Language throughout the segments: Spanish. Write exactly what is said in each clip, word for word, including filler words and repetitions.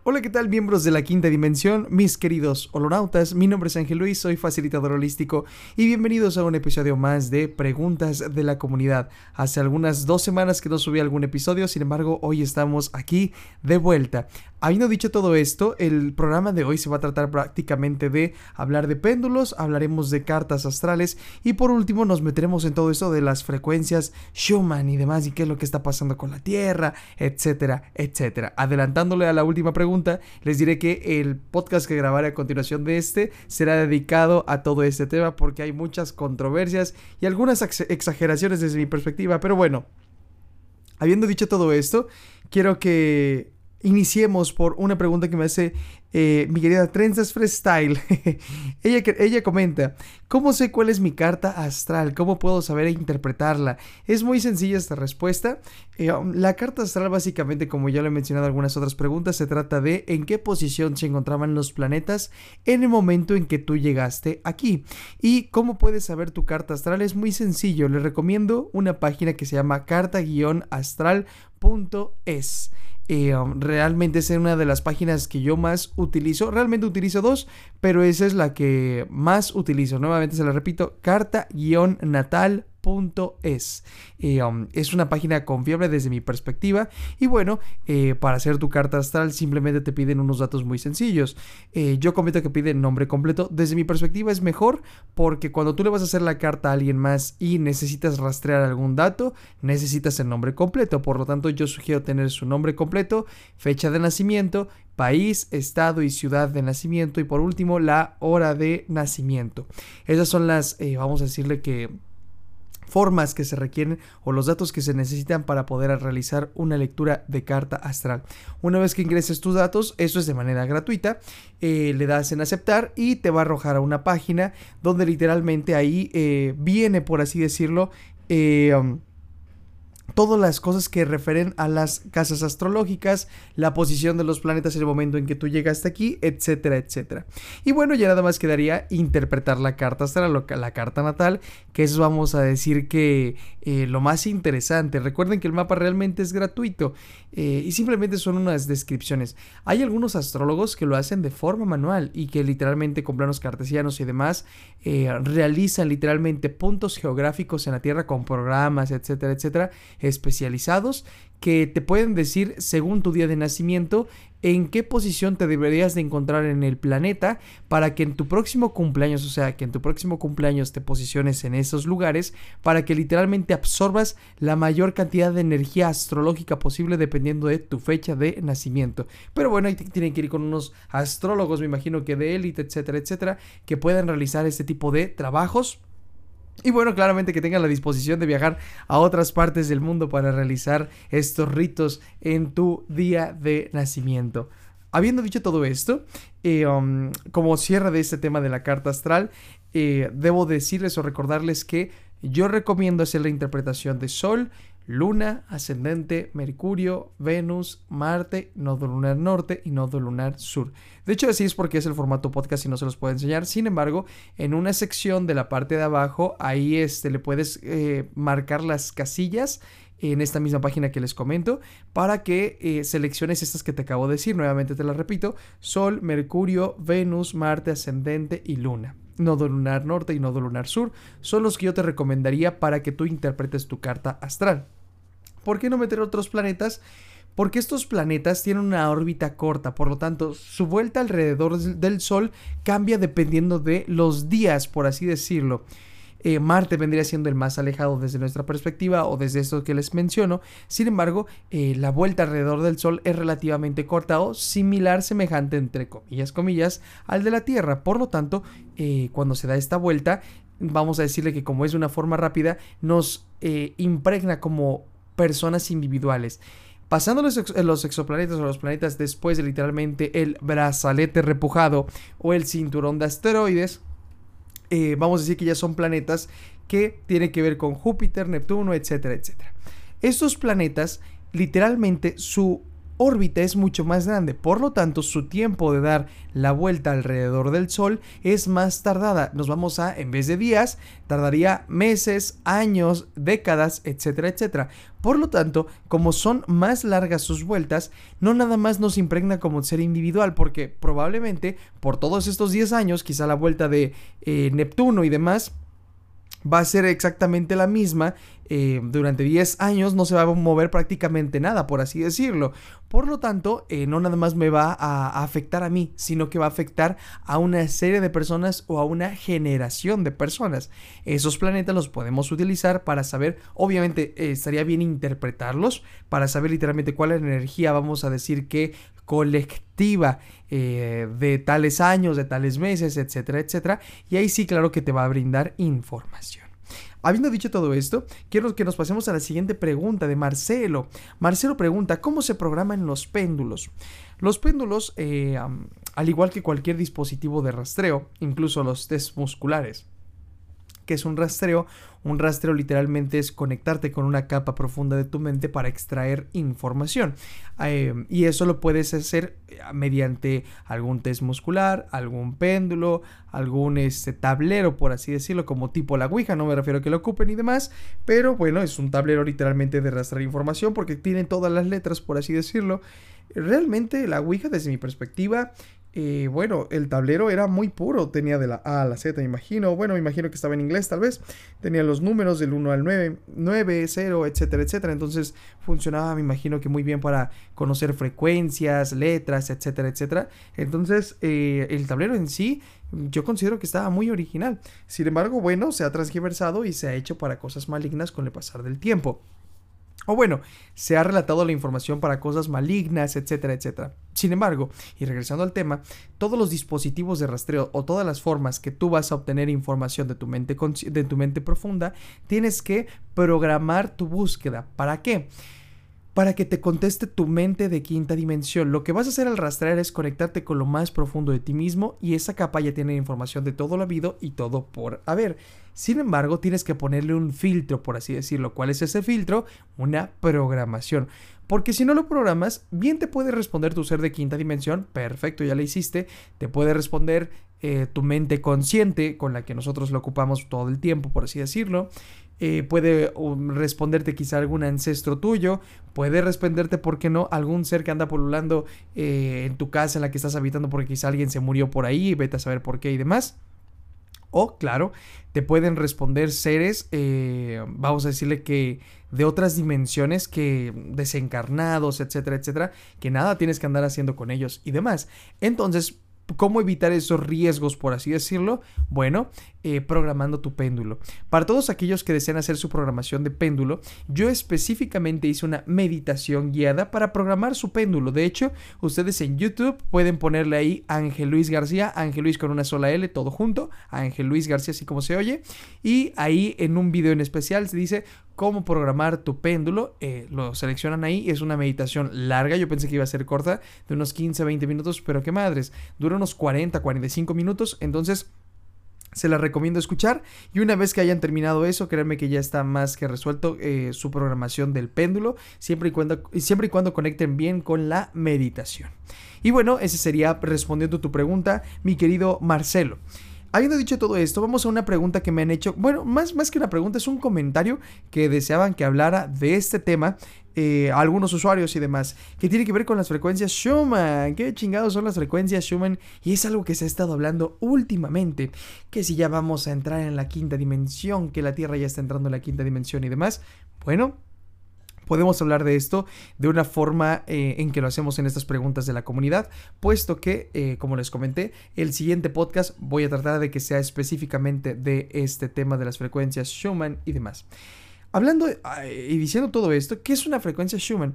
Hola, ¿qué tal, miembros de la quinta dimensión? Mis queridos holonautas, mi nombre es Ángel Luis, soy facilitador holístico y bienvenidos a un episodio más de Preguntas de la Comunidad. Hace algunas dos semanas que no subí algún episodio, sin embargo, hoy estamos aquí de vuelta. Habiendo dicho todo esto, el programa de hoy se va a tratar prácticamente de hablar de péndulos, hablaremos de cartas astrales y por último nos meteremos en todo esto de las frecuencias Schumann y demás y qué es lo que está pasando con la Tierra, etcétera, etcétera. Adelantándole a la última pregunta, les diré que el podcast que grabaré a continuación de este será dedicado a todo este tema porque hay muchas controversias y algunas ex- exageraciones desde mi perspectiva, pero bueno, habiendo dicho todo esto, quiero que iniciemos por una pregunta que me hace eh, mi querida Trenzas Freestyle. ella, ella comenta: ¿cómo sé cuál es mi carta astral? ¿Cómo puedo saber e interpretarla? Es muy sencilla esta respuesta. Eh, la carta astral, básicamente, como ya lo he mencionado en algunas otras preguntas, se trata de en qué posición se encontraban los planetas en el momento en que tú llegaste aquí. ¿Y cómo puedes saber tu carta astral? Es muy sencillo. Les recomiendo una página que se llama carta astral punto es. Eh, um, realmente es una de las páginas que yo más utilizo. Realmente utilizo dos, pero esa es la que más utilizo. Nuevamente se la repito: carta natal punto es. Eh, um, es una página confiable desde mi perspectiva. Y bueno, eh, para hacer tu carta astral simplemente te piden unos datos muy sencillos. Eh, yo comento que piden nombre completo. Desde mi perspectiva es mejor porque cuando tú le vas a hacer la carta a alguien más y necesitas rastrear algún dato, necesitas el nombre completo. Por lo tanto, yo sugiero tener su nombre completo, fecha de nacimiento, país, estado y ciudad de nacimiento y por último la hora de nacimiento. Esas son las, eh, vamos a decirle que formas que se requieren o los datos que se necesitan para poder realizar una lectura de carta astral. Una vez que ingreses tus datos, eso es de manera gratuita, eh, le das en aceptar y te va a arrojar a una página donde literalmente ahí eh, viene, por así decirlo, eh, um, todas las cosas que referen a las casas astrológicas, la posición de los planetas en el momento en que tú llegaste aquí, etcétera, etcétera. Y bueno, ya nada más quedaría interpretar la carta astral, la carta natal, que es, vamos a decir que eh, lo más interesante. Recuerden que el mapa realmente es gratuito eh, y simplemente son unas descripciones. Hay algunos astrólogos que lo hacen de forma manual y que literalmente con planos cartesianos y demás eh, realizan literalmente puntos geográficos en la Tierra con programas, etcétera, etcétera, especializados que te pueden decir según tu día de nacimiento en qué posición te deberías de encontrar en el planeta para que en tu próximo cumpleaños, o sea, que en tu próximo cumpleaños te posiciones en esos lugares para que literalmente absorbas la mayor cantidad de energía astrológica posible dependiendo de tu fecha de nacimiento. Pero bueno, ahí tienen que ir con unos astrólogos, me imagino que de élite, etcétera, etcétera, que puedan realizar este tipo de trabajos. Y bueno, claramente que tengan la disposición de viajar a otras partes del mundo para realizar estos ritos en tu día de nacimiento. Habiendo dicho todo esto, eh, um, como cierre de este tema de la carta astral, eh, debo decirles o recordarles que yo recomiendo hacer la interpretación de Sol, Luna, Ascendente, Mercurio, Venus, Marte, Nodo Lunar Norte y Nodo Lunar Sur. De hecho, así es porque es el formato podcast y no se los puedo enseñar. Sin embargo, en una sección de la parte de abajo, ahí este, le puedes eh, marcar las casillas en esta misma página que les comento para que eh, selecciones estas que te acabo de decir. Nuevamente te las repito: Sol, Mercurio, Venus, Marte, Ascendente y Luna. Nodo lunar norte y nodo lunar sur son los que yo te recomendaría para que tú interpretes tu carta astral. ¿Por qué no meter otros planetas? Porque estos planetas tienen una órbita corta, por lo tanto su vuelta alrededor del Sol cambia dependiendo de los días, por así decirlo. Eh, Marte vendría siendo el más alejado desde nuestra perspectiva o desde esto que les menciono. Sin embargo, eh, la vuelta alrededor del Sol es relativamente corta o similar, semejante, entre comillas, comillas, al de la Tierra. Por lo tanto, eh, cuando se da esta vuelta, vamos a decirle que como es de una forma rápida, nos eh, impregna como personas individuales. Pasando los, ex los exoplanetas o los planetas después de literalmente el brazalete repujado o el cinturón de asteroides, Eh, vamos a decir que ya son planetas que tienen que ver con Júpiter, Neptuno, etcétera, etcétera. Estos planetas, literalmente, su órbita es mucho más grande, por lo tanto su tiempo de dar la vuelta alrededor del Sol es más tardada. Nos vamos a, en vez de días, tardaría meses, años, décadas, etcétera, etcétera. Por lo tanto, como son más largas sus vueltas, no nada más nos impregna como ser individual, porque probablemente por todos estos diez años, quizá la vuelta de eh, Neptuno y demás va a ser exactamente la misma. Eh, durante diez años no se va a mover prácticamente nada, por así decirlo. Por lo tanto, eh, no nada más me va a, a afectar a mí, sino que va a afectar a una serie de personas o a una generación de personas. Esos planetas los podemos utilizar para saber, obviamente eh, estaría bien interpretarlos, para saber literalmente cuál es la energía, vamos a decir que colectiva eh, de tales años, de tales meses, etcétera, etcétera. Y ahí sí, claro que te va a brindar información. Habiendo dicho todo esto, quiero que nos pasemos a la siguiente pregunta de Marcelo. Marcelo pregunta, ¿cómo se programan los péndulos? Los péndulos, eh, um, al igual que cualquier dispositivo de rastreo, incluso los test musculares, que es un rastreo. Un rastreo literalmente es conectarte con una capa profunda de tu mente para extraer información. Eh, y eso lo puedes hacer mediante algún test muscular, algún péndulo, algún este, tablero, por así decirlo, como tipo la Ouija. No me refiero a que lo ocupen y demás, pero bueno, es un tablero literalmente de rastrear información porque tiene todas las letras, por así decirlo. Realmente la Ouija, desde mi perspectiva, Eh, bueno, el tablero era muy puro, tenía de la A a la Z, me imagino, bueno, me imagino que estaba en inglés tal vez, tenía los números del uno al nueve, nueve, cero, etcétera, etcétera, entonces funcionaba, me imagino que muy bien para conocer frecuencias, letras, etcétera, etcétera, entonces eh, el tablero en sí, yo considero que estaba muy original, sin embargo, bueno, se ha transgiversado y se ha hecho para cosas malignas con el pasar del tiempo. O bueno, se ha relatado la información para cosas malignas, etcétera, etcétera. Sin embargo, y regresando al tema, todos los dispositivos de rastreo o todas las formas que tú vas a obtener información de tu mente, de tu mente profunda, tienes que programar tu búsqueda. ¿Para qué? Para que te conteste tu mente de quinta dimensión. Lo que vas a hacer al rastrear es conectarte con lo más profundo de ti mismo y esa capa ya tiene información de todo lo habido y todo por haber. Sin embargo, tienes que ponerle un filtro, por así decirlo. ¿Cuál es ese filtro? Una programación. Porque si no lo programas, bien te puede responder tu ser de quinta dimensión, perfecto, ya lo hiciste. Te puede responder eh, tu mente consciente, con la que nosotros lo ocupamos todo el tiempo, por así decirlo. Eh, puede um, responderte quizá algún ancestro tuyo, puede responderte, ¿por qué no?, algún ser que anda pululando eh, en tu casa en la que estás habitando porque quizá alguien se murió por ahí, vete a saber por qué y demás. O, claro, te pueden responder seres, eh, vamos a decirle que de otras dimensiones, que desencarnados, etcétera, etcétera, que nada tienes que andar haciendo con ellos y demás. Entonces, ¿cómo evitar esos riesgos, por así decirlo? Bueno, eh, programando tu péndulo. Para todos aquellos que desean hacer su programación de péndulo, yo específicamente hice una meditación guiada para programar su péndulo. De hecho, ustedes en YouTube pueden ponerle ahí Ángel Luis García, Ángel Luis con una sola L, todo junto, Ángel Luis García, así como se oye, y ahí en un video en especial se dice cómo programar tu péndulo. Eh, lo seleccionan ahí, es una meditación larga, yo pensé que iba a ser corta, de unos quince a veinte minutos, pero qué madres, dura unos cuarenta a cuarenta y cinco minutos, entonces se la recomiendo escuchar, y una vez que hayan terminado eso, créanme que ya está más que resuelto eh, su programación del péndulo, siempre y, cuando, siempre y cuando conecten bien con la meditación. Y bueno, ese sería respondiendo a tu pregunta, mi querido Marcelo. Habiendo dicho todo esto, vamos a una pregunta que me han hecho. Bueno, más, más que una pregunta, es un comentario que deseaban que hablara de este tema eh, a algunos usuarios y demás, que tiene que ver con las frecuencias Schumann. ¿Qué chingados son las frecuencias Schumann? Y es algo que se ha estado hablando últimamente, que si ya vamos a entrar en la quinta dimensión, que la Tierra ya está entrando en la quinta dimensión y demás. Bueno, podemos hablar de esto de una forma eh, en que lo hacemos en estas preguntas de la comunidad, puesto que, eh, como les comenté, el siguiente podcast voy a tratar de que sea específicamente de este tema de las frecuencias Schumann y demás. Hablando eh, y diciendo todo esto, ¿qué es una frecuencia Schumann?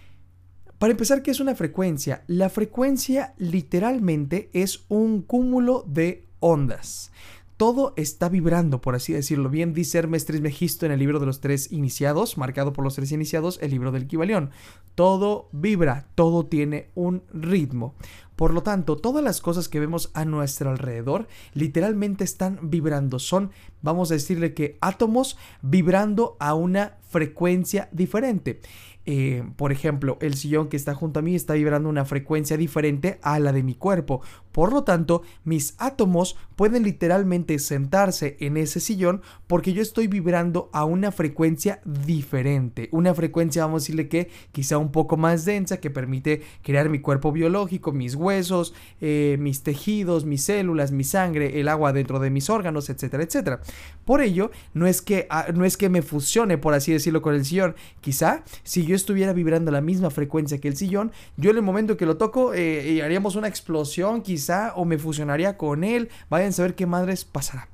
Para empezar, ¿qué es una frecuencia? La frecuencia literalmente es un cúmulo de ondas. Todo está vibrando, por así decirlo. Bien dice Hermes Trismegisto en el libro de los tres iniciados, marcado por los tres iniciados, el libro del Kybalión. Todo vibra, todo tiene un ritmo. Por lo tanto, todas las cosas que vemos a nuestro alrededor literalmente están vibrando. Son, vamos a decirle que átomos vibrando a una frecuencia diferente. eh, por ejemplo, el sillón que está junto a mí está vibrando una frecuencia diferente a la de mi cuerpo. Por lo tanto, mis átomos pueden literalmente sentarse en ese sillón porque yo estoy vibrando a una frecuencia diferente. Una frecuencia, vamos a decirle que quizá un poco más densa, que permite crear mi cuerpo biológico, mis huesos, eh, mis tejidos, mis células, mi sangre, el agua dentro de mis órganos, etcétera, etcétera. Por ello, no es que, ah, no es que me fusione, por así decirlo, con el sillón. Quizá, si yo estuviera vibrando la misma frecuencia que el sillón, yo en el momento que lo toco, eh, haríamos una explosión, quizá, o me fusionaría con él. Vayan a saber qué madres pasará.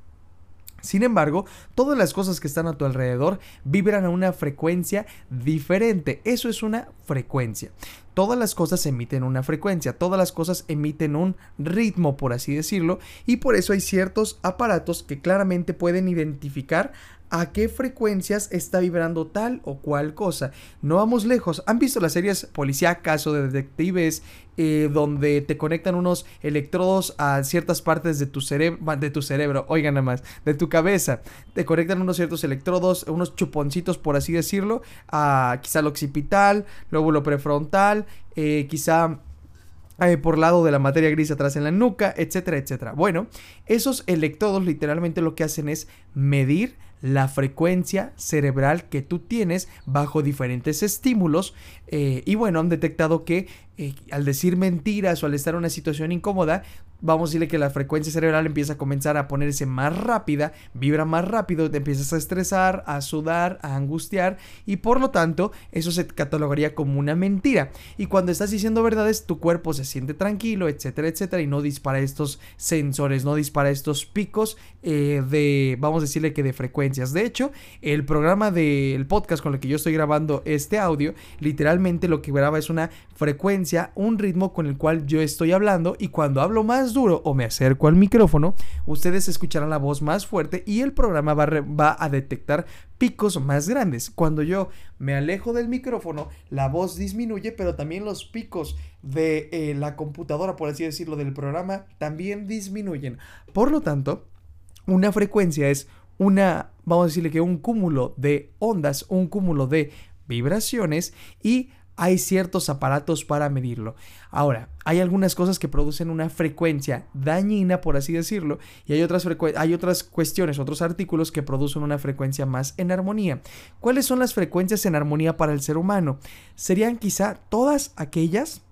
Sin embargo, todas las cosas que están a tu alrededor vibran a una frecuencia diferente. Eso es una frecuencia. Todas las cosas emiten una frecuencia, todas las cosas emiten un ritmo, por así decirlo, y por eso hay ciertos aparatos que claramente pueden identificar a qué frecuencias está vibrando tal o cual cosa. No vamos lejos. ¿Han visto las series policíacas o de detectives eh, donde te conectan unos electrodos a ciertas partes de tu cerebro, de tu cerebro, oigan nada más, de tu cabeza? Te conectan unos ciertos electrodos, unos chuponcitos, por así decirlo, a quizá el occipital, lóbulo prefrontal, eh, quizá Eh, por lado de la materia gris atrás en la nuca, etcétera, etcétera. Bueno, esos electrodos literalmente lo que hacen es medir la frecuencia cerebral que tú tienes bajo diferentes estímulos eh, y bueno, han detectado que eh, al decir mentiras o al estar en una situación incómoda, vamos a decirle que la frecuencia cerebral empieza a comenzar a ponerse más rápida, vibra más rápido, te empiezas a estresar, a sudar, a angustiar y por lo tanto eso se catalogaría como una mentira. Y cuando estás diciendo verdades, tu cuerpo se siente tranquilo, etcétera, etcétera, y no dispara estos sensores, no dispara estos picos eh, de, vamos a decirle que de frecuencias. De hecho, el programa del podcast con el que yo estoy grabando este audio, literalmente lo que graba es una frecuencia, un ritmo con el cual yo estoy hablando y cuando hablo más duro o me acerco al micrófono, ustedes escucharán la voz más fuerte y el programa va, re, va a detectar picos más grandes. Cuando yo me alejo del micrófono, la voz disminuye, pero también los picos de eh, la computadora, por así decirlo, del programa, también disminuyen. Por lo tanto, una frecuencia es una, vamos a decirle que un cúmulo de ondas, un cúmulo de vibraciones y hay ciertos aparatos para medirlo. Ahora, hay algunas cosas que producen una frecuencia dañina, por así decirlo, y hay otras, frecu- hay otras cuestiones, otros artículos que producen una frecuencia más en armonía. ¿Cuáles son las frecuencias en armonía para el ser humano? Serían quizá todas aquellas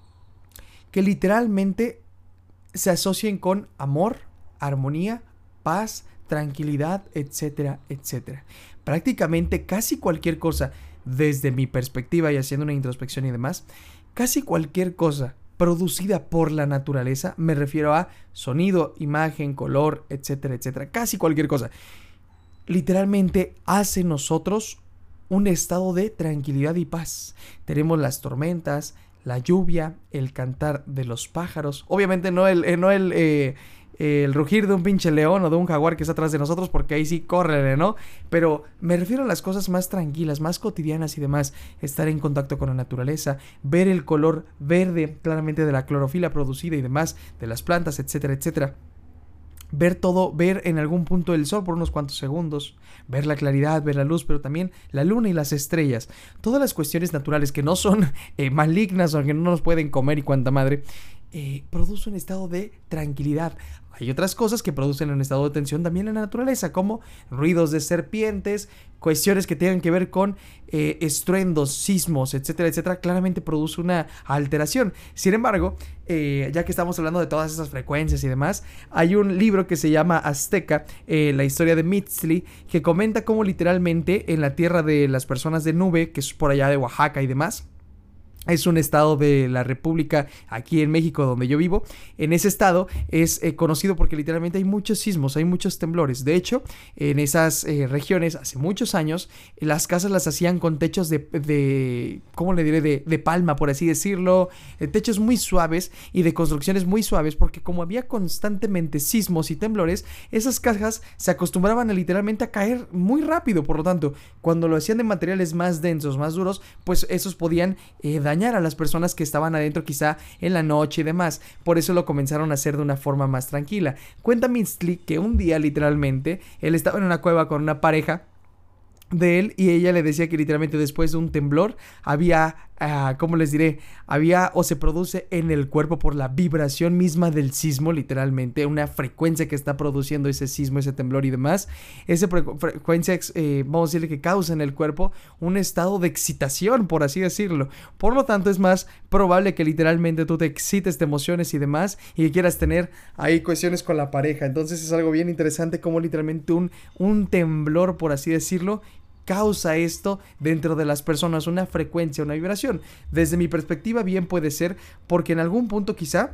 que literalmente se asocien con amor, armonía, paz, tranquilidad, etcétera, etcétera. Prácticamente casi cualquier cosa, desde mi perspectiva y haciendo una introspección y demás, casi cualquier cosa producida por la naturaleza, me refiero a sonido, imagen, color, etcétera, etcétera, casi cualquier cosa, literalmente hace nosotros un estado de tranquilidad y paz. Tenemos las tormentas, la lluvia, el cantar de los pájaros, obviamente no el, eh, no el eh, el rugir de un pinche león o de un jaguar que está atrás de nosotros, porque ahí sí córrele, ¿no? Pero me refiero a las cosas más tranquilas, más cotidianas y demás. Estar en contacto con la naturaleza, ver el color verde claramente de la clorofila producida y demás de las plantas, etcétera, etcétera. Ver todo, ver en algún punto el sol por unos cuantos segundos, ver la claridad, ver la luz, pero también la luna y las estrellas. Todas las cuestiones naturales que no son eh, malignas o que no nos pueden comer y cuanta madre, eh, produce un estado de tranquilidad. Hay otras cosas que producen un estado de tensión también en la naturaleza, como ruidos de serpientes, cuestiones que tengan que ver con eh, estruendos, sismos, etcétera, etcétera. Claramente produce una alteración. Sin embargo, eh, ya que estamos hablando de todas esas frecuencias y demás, hay un libro que se llama Azteca, eh, la historia de Mixtli, que comenta cómo literalmente en la tierra de las personas de Nube, que es por allá de Oaxaca y demás, es un estado de la República aquí en México donde yo vivo. En ese estado es eh, conocido porque literalmente hay muchos sismos, hay muchos temblores. De hecho, en esas eh, regiones hace muchos años las casas las hacían con techos de, de ¿cómo le diré? De, de palma, por así decirlo. Eh, techos muy suaves y de construcciones muy suaves, porque como había constantemente sismos y temblores, esas casas se acostumbraban a literalmente a caer muy rápido. Por lo tanto, cuando lo hacían de materiales más densos, más duros, pues esos podían eh, dañar a las personas que estaban adentro quizá en la noche y demás. Por eso lo comenzaron a hacer de una forma más tranquila. Cuenta Mixtli que un día literalmente él estaba en una cueva con una pareja de él, y ella le decía que literalmente después de un temblor había, uh, ¿cómo les diré? Había o se produce en el cuerpo por la vibración misma del sismo, literalmente, una frecuencia que está produciendo ese sismo, ese temblor y demás. Esa fre- frecuencia, eh, vamos a decirle que causa en el cuerpo un estado de excitación, por así decirlo. Por lo tanto, es más probable que literalmente tú te excites de emociones y demás y que quieras tener ahí cuestiones con la pareja. Entonces es algo bien interesante como literalmente un, un temblor, por así decirlo, causa esto dentro de las personas, una frecuencia, una vibración. Desde mi perspectiva bien puede ser porque en algún punto quizá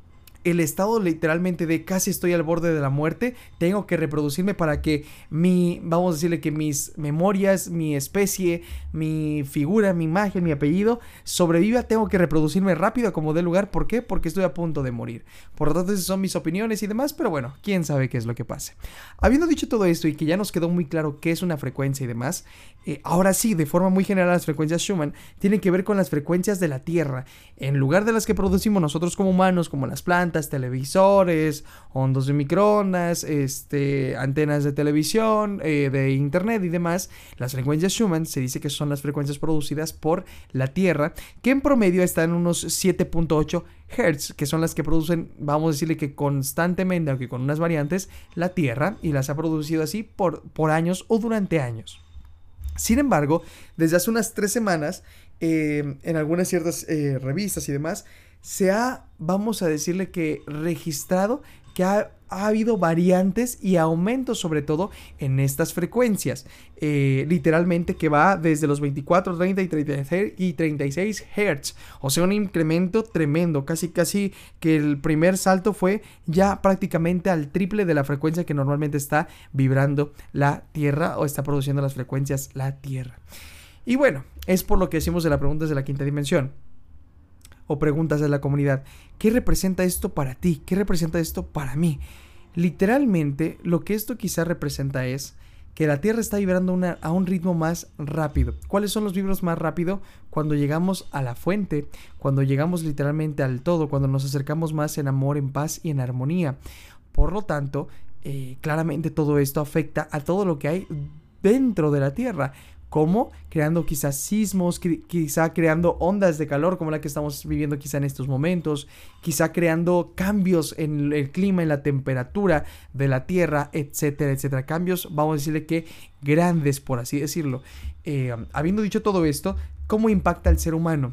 el estado literalmente de casi estoy al borde de la muerte, tengo que reproducirme para que mi, vamos a decirle que mis memorias, mi especie, mi figura, mi imagen, mi apellido sobreviva, tengo que reproducirme rápido como dé lugar. ¿Por qué? Porque estoy a punto de morir. Por lo tanto, esas son mis opiniones y demás, pero bueno, quién sabe qué es lo que pase. Habiendo dicho todo esto y que ya nos quedó muy claro qué es una frecuencia y demás, eh, ahora sí, de forma muy general, las frecuencias Schumann tienen que ver con las frecuencias de la Tierra, en lugar de las que producimos nosotros como humanos, como las plantas, televisores, ondas de microondas, este, antenas de televisión, eh, de internet y demás. Las frecuencias Schumann se dice que son las frecuencias producidas por la Tierra, que en promedio están en unos siete punto ocho hertz, que son las que producen, vamos a decirle que constantemente, aunque con unas variantes, la Tierra, y las ha producido así por, por años o durante años. Sin embargo, desde hace unas tres semanas, eh, en algunas ciertas eh, revistas y demás, se ha, vamos a decirle que registrado que ha, ha habido variantes y aumentos sobre todo en estas frecuencias, eh, literalmente que va desde los veinticuatro, treinta y treinta y seis hertz, o sea, un incremento tremendo, casi casi que el primer salto fue ya prácticamente al triple de la frecuencia que normalmente está vibrando la Tierra o está produciendo las frecuencias la Tierra. Y bueno, es por lo que decimos de las preguntas de la quinta dimensión o preguntas de la comunidad. ¿Qué representa esto para ti? ¿Qué representa esto para mí? Literalmente, lo que esto quizá representa es que la Tierra está vibrando una, a un ritmo más rápido. ¿Cuáles son los vibros más rápido? Cuando llegamos a la fuente, cuando llegamos literalmente al todo, cuando nos acercamos más en amor, en paz y en armonía. Por lo tanto, eh, claramente todo esto afecta a todo lo que hay dentro de la Tierra. ¿Cómo? Creando quizás sismos, quizá creando ondas de calor como la que estamos viviendo quizá en estos momentos, quizá creando cambios en el clima, en la temperatura de la Tierra, etcétera, etcétera. Cambios, vamos a decirle que grandes, por así decirlo. Eh, habiendo dicho todo esto, ¿cómo impacta al ser humano?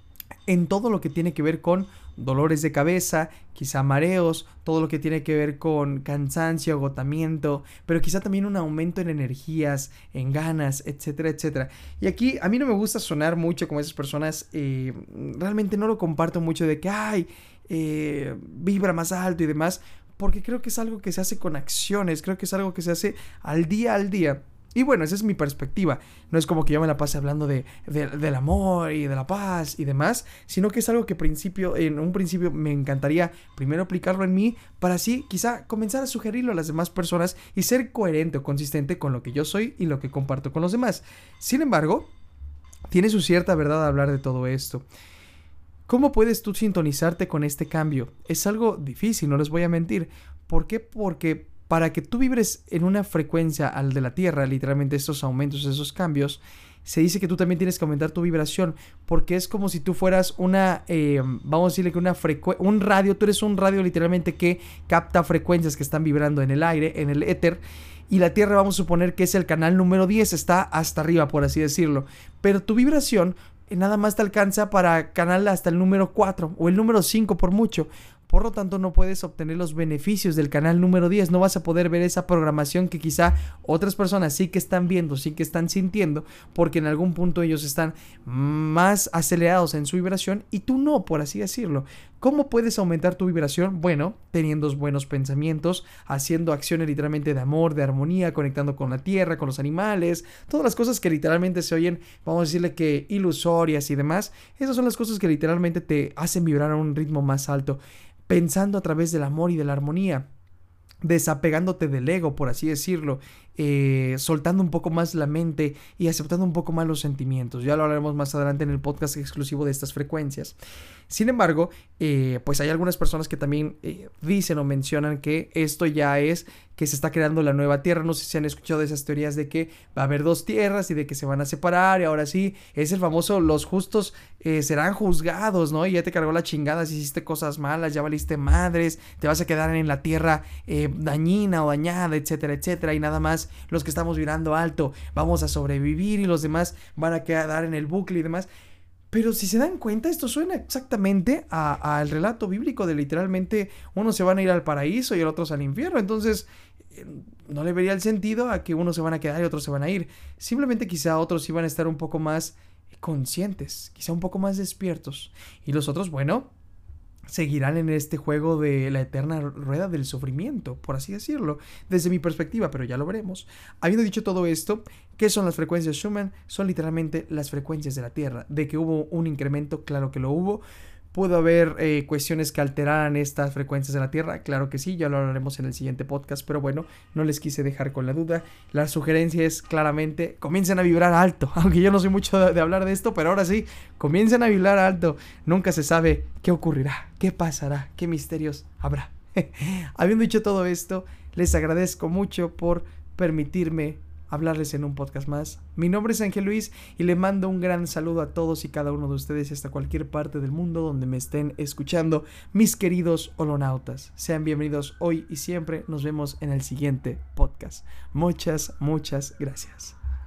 En todo lo que tiene que ver con dolores de cabeza, quizá mareos, todo lo que tiene que ver con cansancio, agotamiento, pero quizá también un aumento en energías, en ganas, etcétera, etcétera. Y aquí a mí no me gusta sonar mucho como esas personas, eh, realmente no lo comparto mucho de que, ay, eh, vibra más alto y demás, porque creo que es algo que se hace con acciones, creo que es algo que se hace al día al día. Y bueno, esa es mi perspectiva. No es como que yo me la pase hablando de, de, del amor y de la paz y demás, sino que es algo que principio, en un principio me encantaría primero aplicarlo en mí para así quizá comenzar a sugerirlo a las demás personas y ser coherente o consistente con lo que yo soy y lo que comparto con los demás. Sin embargo, tiene su cierta verdad hablar de todo esto. ¿Cómo puedes tú sintonizarte con este cambio? Es algo difícil, no les voy a mentir. ¿Por qué? Porque para que tú vibres en una frecuencia al de la Tierra, literalmente estos aumentos, esos cambios, se dice que tú también tienes que aumentar tu vibración, porque es como si tú fueras una, eh, vamos a decirle que una frecuencia, un radio, tú eres un radio literalmente que capta frecuencias que están vibrando en el aire, en el éter, y la Tierra vamos a suponer que es el canal número diez, está hasta arriba, por así decirlo, pero tu vibración nada más te alcanza para canal hasta el número cuatro o el número cinco por mucho. Por lo tanto, no puedes obtener los beneficios del canal número diez. No vas a poder ver esa programación que quizá otras personas sí que están viendo, sí que están sintiendo, porque en algún punto ellos están más acelerados en su vibración y tú no, por así decirlo. ¿Cómo puedes aumentar tu vibración? Bueno, teniendo buenos pensamientos, haciendo acciones literalmente de amor, de armonía, conectando con la tierra, con los animales, todas las cosas que literalmente se oyen, vamos a decirle que ilusorias y demás. Esas son las cosas que literalmente te hacen vibrar a un ritmo más alto. Pensando a través del amor y de la armonía, desapegándote del ego, por así decirlo, eh, soltando un poco más la mente y aceptando un poco más los sentimientos. Ya lo hablaremos más adelante en el podcast exclusivo de estas frecuencias. Sin embargo, eh, pues hay algunas personas que también eh, dicen o mencionan que esto ya es que se está creando la nueva tierra. No sé si han escuchado de esas teorías de que va a haber dos tierras y de que se van a separar, y ahora sí, es el famoso los justos eh, serán juzgados, ¿no? Y ya te cargó la chingada si hiciste cosas malas, ya valiste madres, te vas a quedar en la tierra eh, dañina o dañada, etcétera, etcétera, y nada más los que estamos vibrando alto vamos a sobrevivir y los demás van a quedar en el bucle y demás. Pero si se dan cuenta, esto suena exactamente al relato bíblico de literalmente unos se van a ir al paraíso y el otros al infierno. Entonces, eh, no le vería el sentido a que unos se van a quedar y otros se van a ir. Simplemente quizá otros iban a estar un poco más conscientes, quizá un poco más despiertos. Y los otros, bueno, seguirán en este juego de la eterna rueda del sufrimiento, por así decirlo, desde mi perspectiva, pero ya lo veremos. Habiendo dicho todo esto, ¿qué son las frecuencias Schumann? Son literalmente las frecuencias de la Tierra. De que hubo un incremento, claro que lo hubo. ¿Pudo haber eh, cuestiones que alteraran estas frecuencias de la Tierra? Claro que sí, ya lo hablaremos en el siguiente podcast, pero bueno, no les quise dejar con la duda. La sugerencia es claramente, comiencen a vibrar alto, aunque yo no soy mucho de, de hablar de esto, pero ahora sí, comiencen a vibrar alto. Nunca se sabe qué ocurrirá, qué pasará, qué misterios habrá. Habiendo dicho todo esto, les agradezco mucho por permitirme hablarles en un podcast más. Mi nombre es Ángel Luis y le mando un gran saludo a todos y cada uno de ustedes hasta cualquier parte del mundo donde me estén escuchando, mis queridos holonautas. Sean bienvenidos hoy y siempre. Nos vemos en el siguiente podcast. Muchas, muchas gracias.